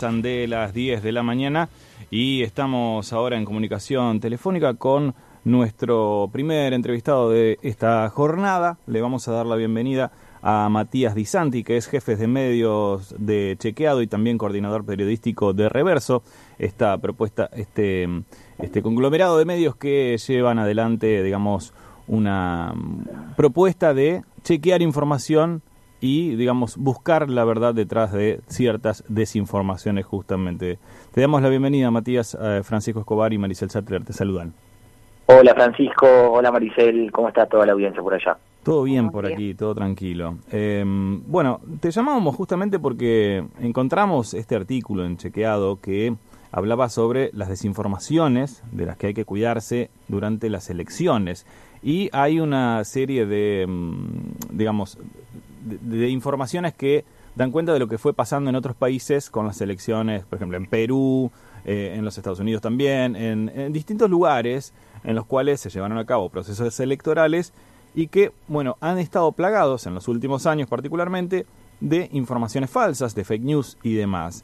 Pasan de las 10 de la mañana y estamos ahora en comunicación telefónica con nuestro primer entrevistado de esta jornada. Le vamos a dar la bienvenida a Matías Di Santi, que es jefe de medios de Chequeado y también coordinador periodístico de Reverso, esta propuesta, este conglomerado de medios que llevan adelante, digamos, una propuesta de chequear información y, digamos, buscar la verdad detrás de ciertas desinformaciones justamente. Te damos la bienvenida, Matías. Francisco Escobar y Maricel Sattler te saludan. Hola Francisco, hola Maricel, ¿cómo está toda la audiencia por allá? Todo bien por aquí, todo tranquilo. Bueno, te llamábamos justamente porque encontramos este artículo en Chequeado que hablaba sobre las desinformaciones de las que hay que cuidarse durante las elecciones. Y hay una serie de, digamos, de informaciones que dan cuenta de lo que fue pasando en otros países con las elecciones, por ejemplo, en Perú, en los Estados Unidos también, en distintos lugares en los cuales se llevaron a cabo procesos electorales y que, bueno, han estado plagados en los últimos años particularmente de informaciones falsas, de fake news y demás.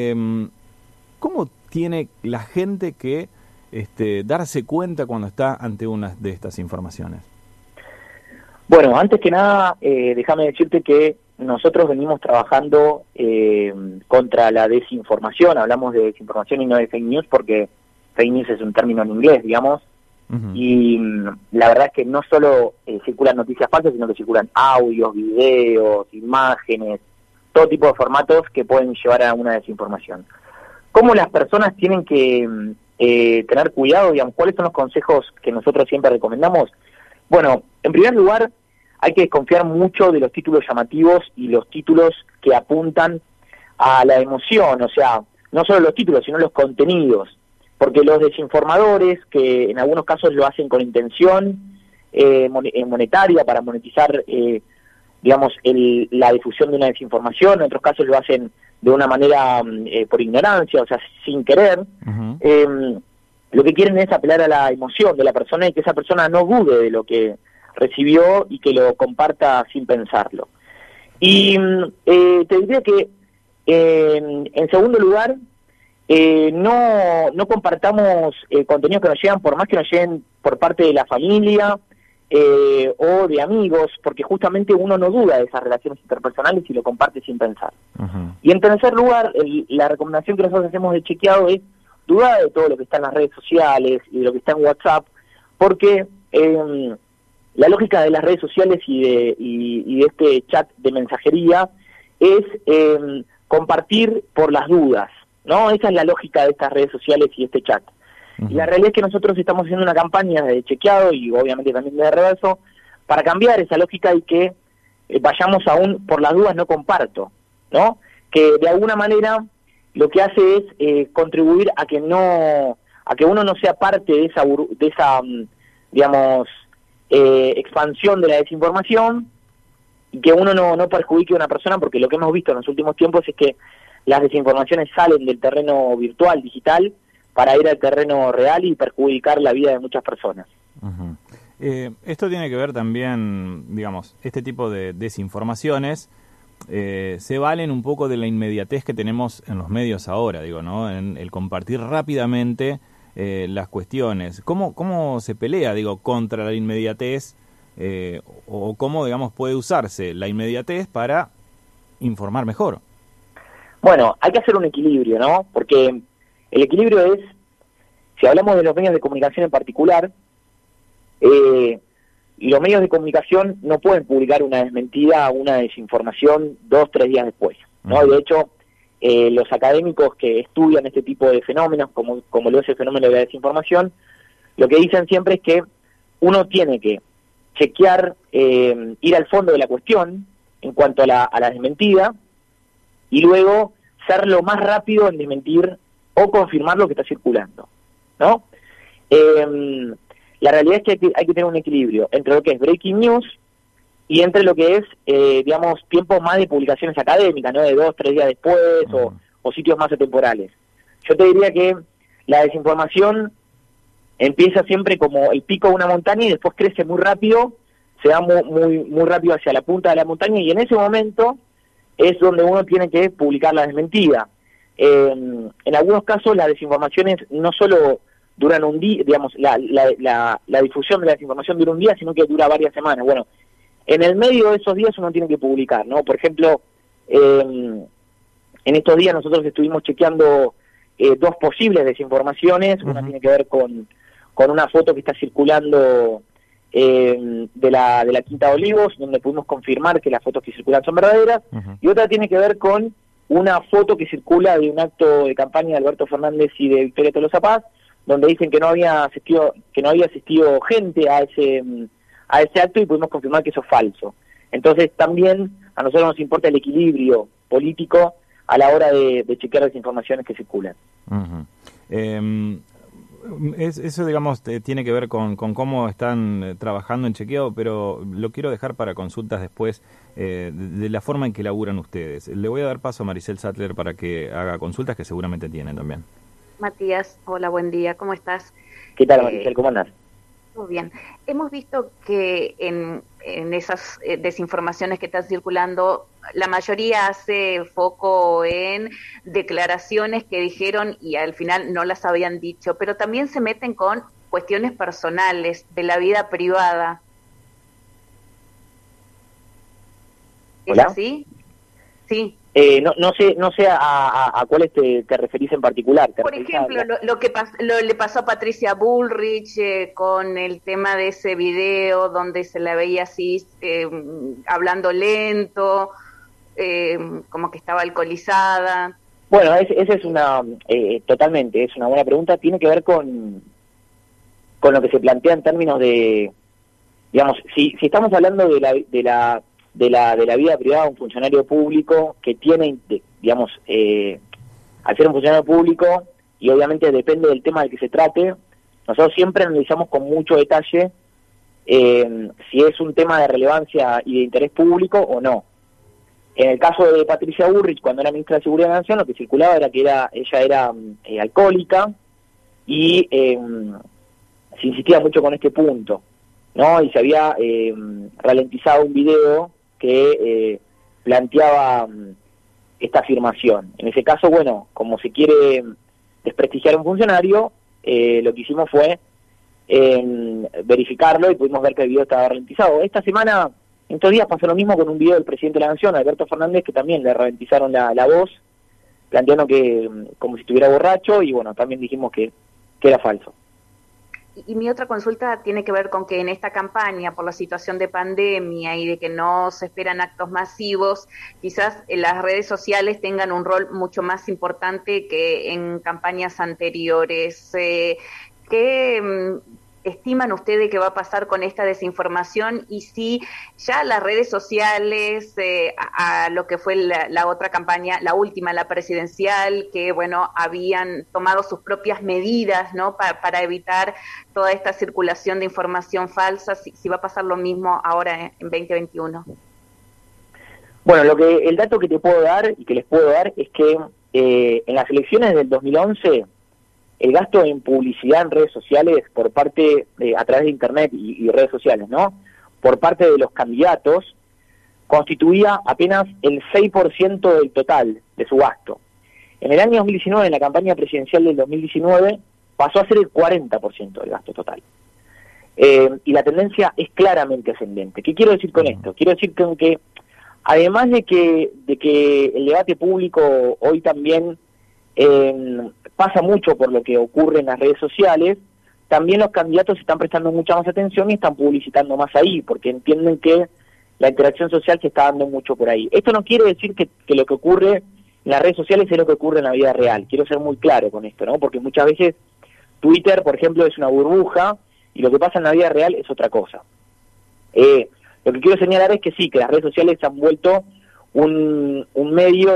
¿Cómo tiene la gente que darse cuenta cuando está ante una de estas informaciones? Bueno, antes que nada, déjame decirte que nosotros venimos trabajando contra la desinformación. Hablamos de desinformación y no de fake news porque fake news es un término en inglés, digamos. Uh-huh. Y la verdad es que no solo circulan noticias falsas, sino que circulan audios, videos, imágenes, todo tipo de formatos que pueden llevar a una desinformación. ¿Cómo las personas tienen que tener cuidado, digamos? ¿Cuáles son los consejos que nosotros siempre recomendamos? Bueno, en primer lugar, hay que desconfiar mucho de los títulos llamativos y los títulos que apuntan a la emoción, o sea, no solo los títulos, sino los contenidos, porque los desinformadores, que en algunos casos lo hacen con intención monetaria para monetizar, digamos, la difusión de una desinformación, en otros casos lo hacen de una manera por ignorancia, o sea, sin querer. Uh-huh. Lo que quieren es apelar a la emoción de la persona y que esa persona no dude de lo que recibió y que lo comparta sin pensarlo. Y te diría que, en segundo lugar, no compartamos contenidos que nos llegan, por más que nos lleguen por parte de la familia o de amigos, porque justamente uno no duda de esas relaciones interpersonales y lo comparte sin pensar. Uh-huh. Y en tercer lugar, la recomendación que nosotros hacemos de Chequeado es dudar de todo lo que está en las redes sociales y de lo que está en WhatsApp, porque la lógica de las redes sociales y de este chat de mensajería es compartir por las dudas, ¿no? Esa es la lógica de estas redes sociales y este chat. Uh-huh. Y la realidad es que nosotros estamos haciendo una campaña de Chequeado y obviamente también de Reverso para cambiar esa lógica y que vayamos a un por las dudas no comparto, ¿no? Que de alguna manera lo que hace es contribuir a que uno no sea parte de esa digamos, expansión de la desinformación y que uno no perjudique a una persona, porque lo que hemos visto en los últimos tiempos es que las desinformaciones salen del terreno virtual, digital, para ir al terreno real y perjudicar la vida de muchas personas. Uh-huh. Esto tiene que ver también, digamos, este tipo de desinformaciones se valen un poco de la inmediatez que tenemos en los medios ahora, digo, ¿no? En el compartir rápidamente las cuestiones. ¿Cómo se pelea, digo, contra la inmediatez o cómo, digamos, puede usarse la inmediatez para informar mejor? Bueno, hay que hacer un equilibrio, ¿no? Porque el equilibrio es, si hablamos de los medios de comunicación en particular, los medios de comunicación no pueden publicar una desmentida, una desinformación 2-3 días después, ¿no? Uh-huh. De hecho, los académicos que estudian este tipo de fenómenos, como lo es el fenómeno de la desinformación, lo que dicen siempre es que uno tiene que chequear, ir al fondo de la cuestión en cuanto a la desmentida, y luego ser lo más rápido en desmentir o confirmar lo que está circulando, ¿no? La realidad es que hay que tener un equilibrio entre lo que es breaking news y entre lo que es, digamos, tiempo más de publicaciones académicas, ¿no? De 2-3 días después o sitios más atemporales. Yo te diría que la desinformación empieza siempre como el pico de una montaña y después crece muy rápido, se va muy rápido hacia la punta de la montaña y en ese momento es donde uno tiene que publicar la desmentida. en algunos casos las desinformaciones no solo duran un día, digamos, la difusión de la desinformación dura un día, sino que dura varias semanas. Bueno, en el medio de esos días uno tiene que publicar, ¿no? Por ejemplo, en estos días nosotros estuvimos chequeando dos posibles desinformaciones. Una tiene que ver con una foto que está circulando de la Quinta de Olivos, donde pudimos confirmar que las fotos que circulan son verdaderas, y otra tiene que ver con una foto que circula de un acto de campaña de Alberto Fernández y de Victoria Tolosa Paz, donde dicen que no había asistido gente a ese acto, y pudimos confirmar que eso es falso. Entonces también a nosotros nos importa el equilibrio político a la hora de chequear las informaciones que circulan. Eso, digamos, tiene que ver con cómo están trabajando en chequeo, pero lo quiero dejar para consultas después de la forma en que laburan ustedes. Le voy a dar paso a Maricel Sattler para que haga consultas que seguramente tienen también. Matías, hola, buen día, ¿cómo estás? ¿Qué tal, Maricel? ¿Cómo andás? Muy bien. Hemos visto que en esas desinformaciones que están circulando, la mayoría hace foco en declaraciones que dijeron y al final no las habían dicho, pero también se meten con cuestiones personales, de la vida privada. ¿Es ¿Hola? así? Sí. No sé a cuáles te referís en particular. Por ejemplo, lo que le pasó a Patricia Bullrich con el tema de ese video donde se la veía así hablando lento, como que estaba alcoholizada. Bueno, esa es totalmente, es una buena pregunta. Tiene que ver con lo que se plantea en términos de, digamos, si estamos hablando de la vida privada de un funcionario público que tiene, digamos, al ser un funcionario público, y obviamente depende del tema del que se trate, nosotros siempre analizamos con mucho detalle si es un tema de relevancia y de interés público o no. En el caso de Patricia Bullrich, cuando era ministra de Seguridad de la Nación, lo que circulaba era que ella era alcohólica, y se insistía mucho con este punto, ¿no? Y se había ralentizado un video que planteaba esta afirmación. En ese caso, bueno, como se quiere desprestigiar a un funcionario, lo que hicimos fue verificarlo, y pudimos ver que el video estaba ralentizado. Esta semana, en estos días, pasó lo mismo con un video del presidente de la Nación, Alberto Fernández, que también le ralentizaron la voz, planteando que como si estuviera borracho, y bueno, también dijimos que era falso. Y mi otra consulta tiene que ver con que en esta campaña, por la situación de pandemia y de que no se esperan actos masivos, quizás las redes sociales tengan un rol mucho más importante que en campañas anteriores. ¿Qué estiman ustedes que va a pasar con esta desinformación? Y si ya las redes sociales, a lo que fue la otra campaña, la última, la presidencial, que bueno, habían tomado sus propias medidas, ¿no? Para evitar toda esta circulación de información falsa, si va a pasar lo mismo ahora en 2021. Bueno, el dato que te puedo dar y que les puedo dar es que en las elecciones del 2011, el gasto en publicidad en redes sociales por parte a través de internet y redes sociales, ¿no? Por parte de los candidatos, constituía apenas el 6% del total de su gasto. En el año 2019, en la campaña presidencial del 2019, pasó a ser el 40% del gasto total. Y la tendencia es claramente ascendente. ¿Qué quiero decir con esto? Quiero decir que además de que el debate público hoy también pasa mucho por lo que ocurre en las redes sociales, también los candidatos están prestando mucha más atención y están publicitando más ahí, porque entienden que la interacción social se está dando mucho por ahí. Esto no quiere decir que lo que ocurre en las redes sociales es lo que ocurre en la vida real. Quiero ser muy claro con esto, ¿no? Porque muchas veces Twitter, por ejemplo, es una burbuja y lo que pasa en la vida real es otra cosa. Lo que quiero señalar es que sí, que las redes sociales se han vuelto un medio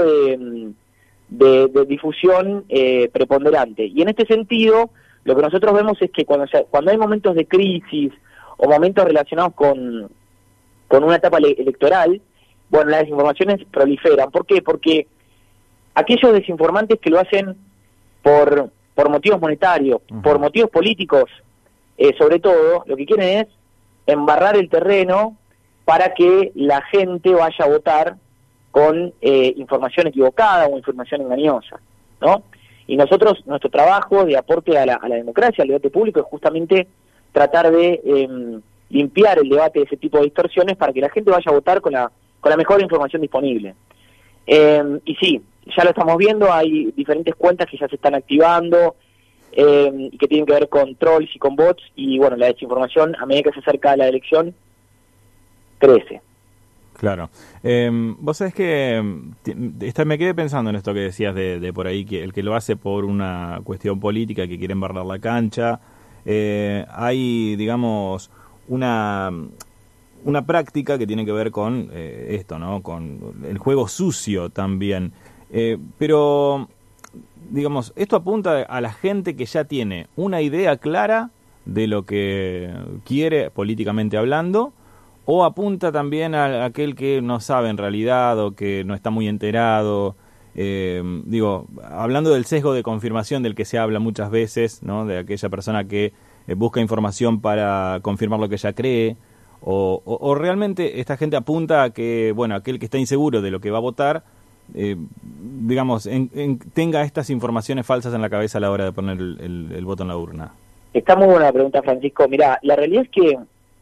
de difusión preponderante. Y en este sentido, lo que nosotros vemos es que cuando hay momentos de crisis o momentos relacionados con una etapa electoral, bueno, las desinformaciones proliferan. ¿Por qué? Porque aquellos desinformantes que lo hacen por motivos monetarios, por motivos políticos, sobre todo, lo que quieren es embarrar el terreno para que la gente vaya a votar con información equivocada o información engañosa. ¿no? Y nosotros, nuestro trabajo de aporte a la democracia, al debate público, es justamente tratar de limpiar el debate de ese tipo de distorsiones para que la gente vaya a votar con la mejor información disponible. Y sí, ya lo estamos viendo, hay diferentes cuentas que ya se están activando y que tienen que ver con trolls y con bots, y bueno, la desinformación a medida que se acerca la elección crece. Claro. Vos sabés que me quedé pensando en esto que decías de por ahí, que el que lo hace por una cuestión política, que quiere embarrar la cancha. Hay, digamos, una práctica que tiene que ver con esto, ¿no? Con el juego sucio también. Pero, digamos, esto apunta a la gente que ya tiene una idea clara de lo que quiere políticamente hablando, o apunta también a aquel que no sabe en realidad o que no está muy enterado. Digo, hablando del sesgo de confirmación del que se habla muchas veces, ¿no? De aquella persona que busca información para confirmar lo que ella cree, o realmente esta gente apunta a que, bueno, aquel que está inseguro de lo que va a votar, digamos, tenga estas informaciones falsas en la cabeza a la hora de poner el voto en la urna. Está muy buena la pregunta, Francisco. Mirá, la realidad es que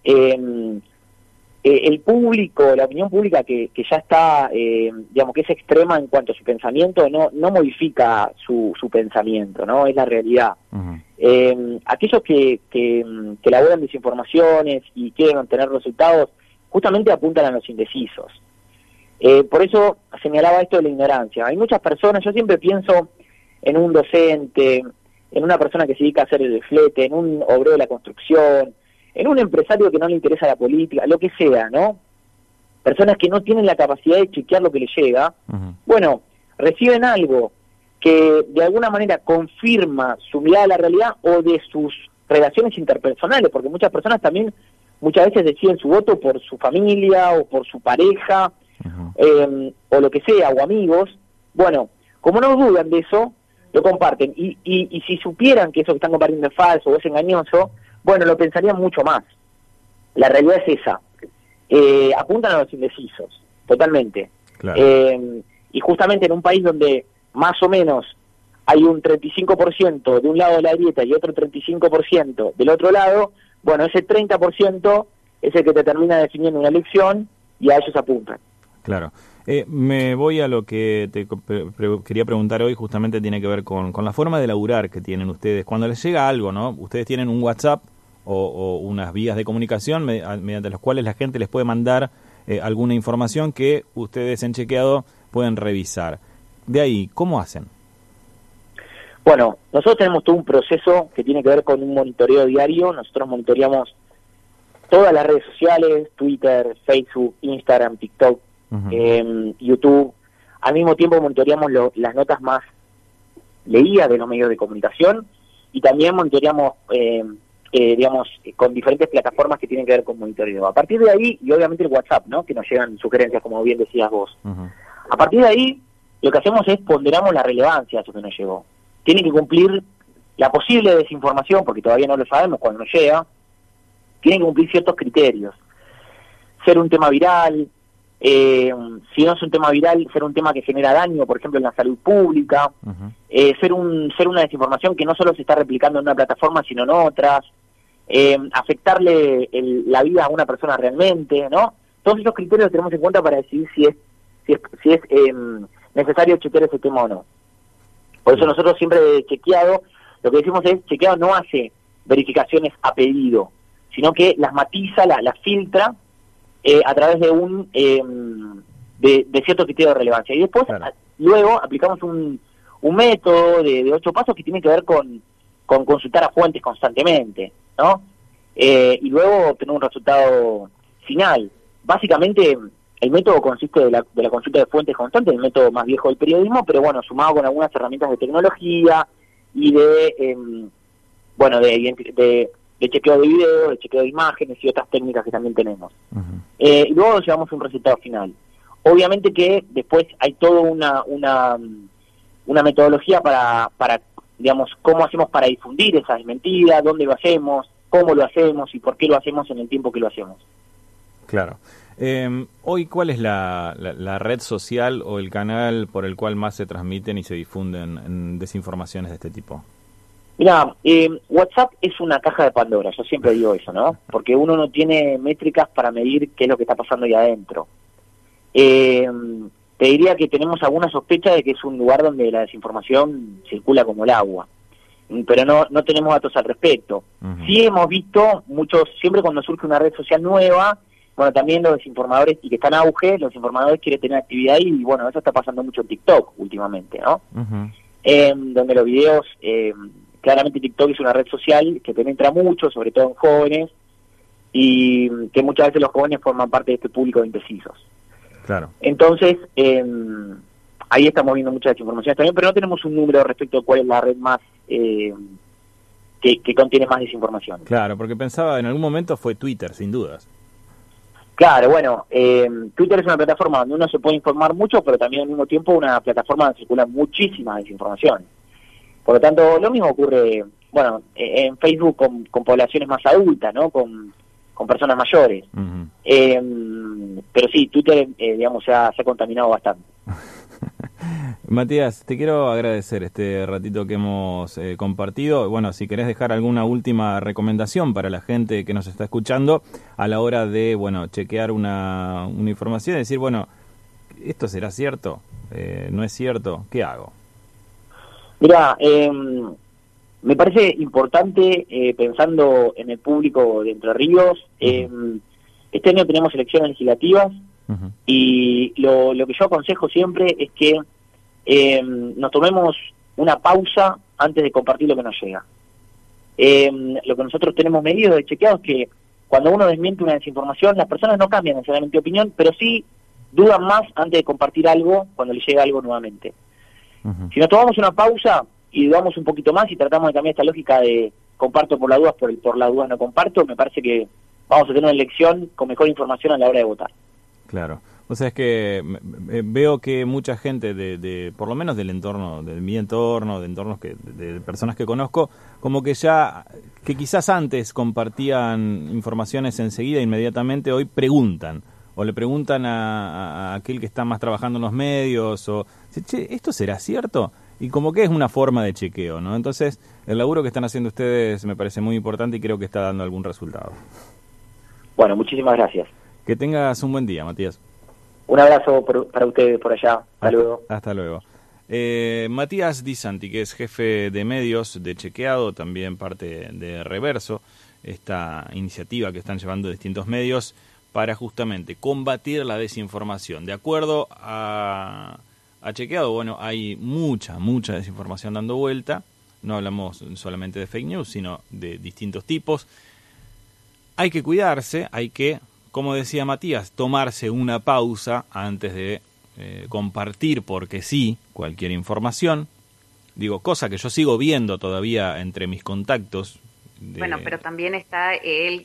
el público, la opinión pública que ya está, digamos, que es extrema en cuanto a su pensamiento, no modifica su pensamiento, ¿no? Es la realidad. Uh-huh. Aquellos que elaboran desinformaciones y quieren obtener resultados, justamente apuntan a los indecisos. Por eso señalaba esto de la ignorancia. Hay muchas personas, yo siempre pienso en un docente, en una persona que se dedica a hacer el flete, en un obrero de la construcción, en un empresario que no le interesa la política, lo que sea, ¿no? Personas que no tienen la capacidad de chequear lo que les llega. Uh-huh. Bueno, reciben algo que de alguna manera confirma su mirada a la realidad o de sus relaciones interpersonales, porque muchas personas también muchas veces deciden su voto por su familia o por su pareja, uh-huh, o lo que sea, o amigos. Bueno, como no dudan de eso, lo comparten. Y si supieran que eso que están compartiendo es falso o es engañoso, bueno, lo pensarían mucho más. La realidad es esa. Apuntan a los indecisos, totalmente. Claro. Y justamente en un país donde más o menos hay un 35% de un lado de la grieta y otro 35% del otro lado, bueno, ese 30% es el que te termina definiendo una elección y a ellos apuntan. Claro. Me voy a lo que te quería preguntar hoy, justamente tiene que ver con la forma de laburar que tienen ustedes. Cuando les llega algo, ¿no? Ustedes tienen un WhatsApp o unas vías de comunicación mediante las cuales la gente les puede mandar alguna información que ustedes en Chequeado pueden revisar. De ahí, ¿cómo hacen? Bueno, nosotros tenemos todo un proceso que tiene que ver con un monitoreo diario. Nosotros monitoreamos todas las redes sociales, Twitter, Facebook, Instagram, TikTok, uh-huh, YouTube. Al mismo tiempo monitoreamos las notas más leídas de los medios de comunicación y también monitoreamos, digamos, con diferentes plataformas que tienen que ver con monitoreo. A partir de ahí, y obviamente el WhatsApp, ¿no? Que nos llegan sugerencias, como bien decías vos. Uh-huh. A partir de ahí, lo que hacemos es ponderamos la relevancia de eso que nos llegó. Tiene que cumplir la posible desinformación, porque todavía no lo sabemos cuando nos llega, tiene que cumplir ciertos criterios. Ser un tema viral, si no es un tema viral, ser un tema que genera daño, por ejemplo, en la salud pública, uh-huh, ser una desinformación que no solo se está replicando en una plataforma, sino en otras, afectarle la vida a una persona realmente, ¿no? Todos esos criterios los tenemos en cuenta para decidir si es necesario chequear ese tema o no. Por eso nosotros siempre de Chequeado, lo que decimos es, Chequeado no hace verificaciones a pedido, sino que las matiza, las filtra a través de cierto criterio de relevancia. Y después, claro, luego aplicamos un método de 8 pasos que tiene que ver con consultar a fuentes constantemente, ¿no? Y luego obtener un resultado final. Básicamente, el método consiste de la consulta de fuentes constantes, el método más viejo del periodismo, pero bueno, sumado con algunas herramientas de tecnología y de chequeo de video, de chequeo de imágenes y otras técnicas que también tenemos. Uh-huh. Y luego llevamos un resultado final. Obviamente que después hay toda una metodología para, digamos, cómo hacemos para difundir esas mentiras, dónde lo hacemos, cómo lo hacemos y por qué lo hacemos en el tiempo que lo hacemos. Claro. Hoy, ¿cuál es la red social o el canal por el cual más se transmiten y se difunden desinformaciones de este tipo? Mira, WhatsApp es una caja de Pandora, yo siempre digo eso, ¿no? Porque uno no tiene métricas para medir qué es lo que está pasando ahí adentro. Te diría que tenemos alguna sospecha de que es un lugar donde la desinformación circula como el agua, pero no tenemos datos al respecto. Uh-huh. Sí hemos visto muchos, siempre cuando surge una red social nueva, bueno, también los desinformadores, y que están en auge, los informadores quieren tener actividad ahí, y bueno, eso está pasando mucho en TikTok últimamente, ¿no? Uh-huh. Donde los videos, claramente TikTok es una red social que penetra mucho, sobre todo en jóvenes, y que muchas veces los jóvenes forman parte de este público de indecisos. Claro. Entonces, ahí estamos viendo muchas desinformaciones también, pero no tenemos un número respecto a cuál es la red más que contiene más desinformación. Claro, porque pensaba en algún momento fue Twitter, sin dudas. Claro, bueno, Twitter es una plataforma donde uno se puede informar mucho, pero también al mismo tiempo una plataforma donde circula muchísima desinformación. Por lo tanto, lo mismo ocurre, bueno, en Facebook con poblaciones más adultas, ¿no? Con personas mayores. Uh-huh. Pero sí, Twitter, digamos, se ha contaminado bastante. Matías, te quiero agradecer este ratito que hemos compartido. Bueno, si querés dejar alguna última recomendación para la gente que nos está escuchando a la hora de, bueno, chequear una información y decir, bueno, ¿esto será cierto? ¿No es cierto? ¿Qué hago? Mira, me parece importante, pensando en el público de Entre Ríos, este año tenemos elecciones legislativas. Uh-huh. Y lo que yo aconsejo siempre es que nos tomemos una pausa antes de compartir lo que nos llega. Lo que nosotros tenemos medido de chequeado es que cuando uno desmiente una desinformación, las personas no cambian necesariamente de opinión, pero sí dudan más antes de compartir algo cuando les llega algo nuevamente. Uh-huh. Si nos tomamos una pausa y dudamos un poquito más y tratamos de cambiar esta lógica de comparto por las dudas, por las dudas no comparto, me parece que vamos a tener una elección con mejor información a la hora de votar. Claro. O sea, es que veo que mucha gente por lo menos del entorno, de mi entorno, de entornos de personas que conozco, como que quizás antes compartían informaciones enseguida, inmediatamente, hoy preguntan, o le preguntan a aquel que está más trabajando en los medios, o, che, ¿esto será cierto? Y como que es una forma de chequeo, ¿no? Entonces, el laburo que están haciendo ustedes me parece muy importante y creo que está dando algún resultado. Bueno, muchísimas gracias. Que tengas un buen día, Matías. Un abrazo para ustedes por allá. Hasta luego. Hasta luego. Matías Di Santi, que es jefe de medios de Chequeado, también parte de Reverso, esta iniciativa que están llevando distintos medios para justamente combatir la desinformación. De acuerdo a Chequeado, bueno, hay mucha desinformación dando vuelta. No hablamos solamente de fake news, sino de distintos tipos. Hay que cuidarse, hay que, como decía Matías, tomarse una pausa antes de compartir porque sí cualquier información. Digo, cosa que yo sigo viendo todavía entre mis contactos. Bueno, pero también está el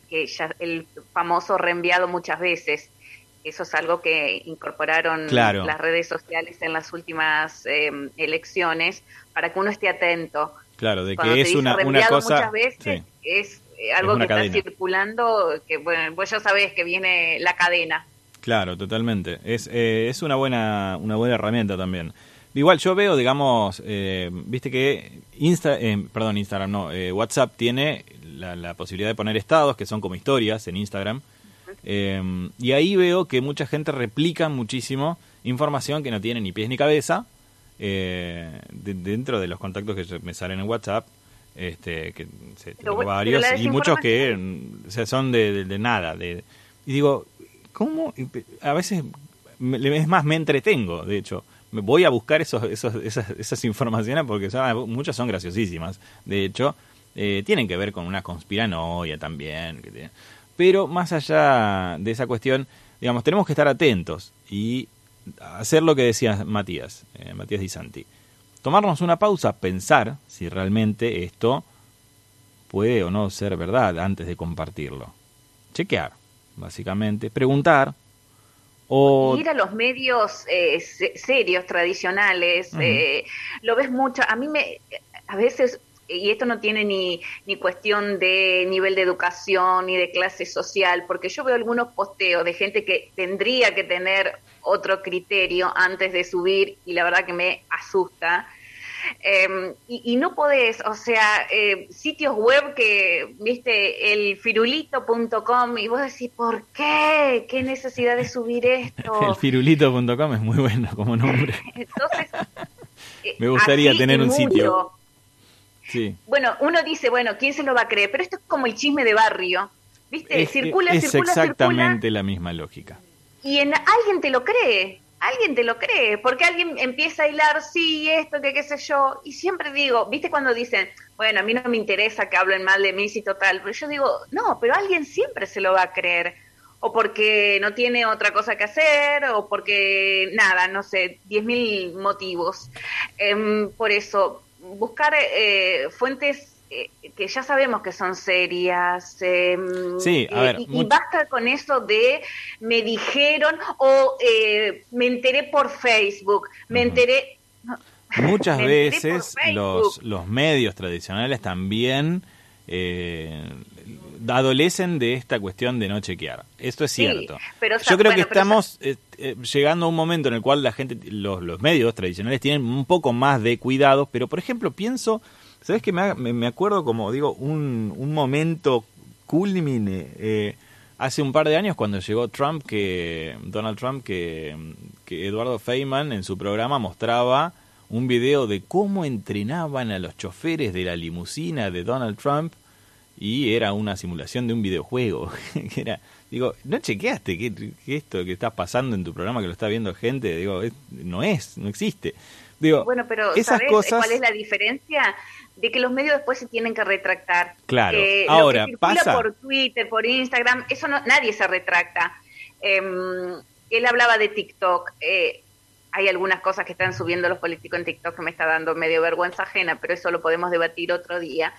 famoso reenviado muchas veces. Eso es algo que incorporaron las redes sociales en las últimas elecciones para que uno esté atento. Claro, de cuando que es una cosa... muchas veces, sí, es algo que cadena. Está circulando, que bueno, vos ya sabés que viene la cadena. Claro, totalmente. Es una buena herramienta también. Igual yo veo, digamos, viste que Instagram no, WhatsApp tiene la posibilidad de poner estados que son como historias en Instagram. Y ahí veo que mucha gente replica muchísimo información que no tiene ni pies ni cabeza dentro de los contactos que me salen en WhatsApp. Que tengo varios y muchos que son de nada. Y digo, ¿cómo? A veces, es más, me entretengo, de hecho. Me voy a buscar esas informaciones porque muchas son graciosísimas. De hecho, tienen que ver con una conspiranoia también. Pero más allá de esa cuestión, digamos, tenemos que estar atentos y hacer lo que decía Matías Di Santi. Tomarnos una pausa, pensar si realmente esto puede o no ser verdad antes de compartirlo. Chequear, básicamente, preguntar. O ir a los medios serios, tradicionales, lo ves mucho. A veces y esto no tiene ni cuestión de nivel de educación ni de clase social, porque yo veo algunos posteos de gente que tendría que tener otro criterio antes de subir y la verdad que me asusta. Y no podés, o sea, sitios web que, viste, el firulito.com y vos decís, ¿por qué? ¿Qué necesidad de subir esto? El firulito.com es muy bueno como nombre. Entonces, me gustaría tener un sitio. Sí. Bueno, uno dice, bueno, ¿quién se lo va a creer? Pero esto es como el chisme de barrio, ¿viste? Es exactamente la misma lógica. Y alguien te lo cree. Alguien te lo cree, porque alguien empieza a hilar, sí, esto, que qué sé yo, y siempre digo, ¿viste cuando dicen, bueno, a mí no me interesa que hablen mal de mí, si total, pero yo digo, no, pero alguien siempre se lo va a creer, o porque no tiene otra cosa que hacer, o porque, nada, no sé, 10.000 motivos. Por eso, buscar fuentes que ya sabemos que son serias, sí, a ver, y basta con eso de me dijeron o me enteré por Facebook, me enteré... Muchas veces los medios tradicionales también adolecen de esta cuestión de no chequear. Esto es cierto. Sí, pero, yo creo que estamos llegando a un momento en el cual la gente, los medios tradicionales tienen un poco más de cuidado, pero por ejemplo pienso... ¿Sabes qué? Me acuerdo, como digo, un momento culmine hace un par de años cuando llegó Donald Trump, que Eduardo Feynman en su programa mostraba un video de cómo entrenaban a los choferes de la limusina de Donald Trump y era una simulación de un videojuego. Digo, ¿no chequeaste que esto que está pasando en tu programa, que lo está viendo gente? Digo, no existe. Digo, bueno, pero esas ¿sabés cosas... cuál es la diferencia? De que los medios después se tienen que retractar. Claro, ahora lo que circula pasa por Twitter, por Instagram, eso nadie se retracta. Él hablaba de TikTok. Hay algunas cosas que están subiendo los políticos en TikTok que me está dando medio vergüenza ajena, pero eso lo podemos debatir otro día.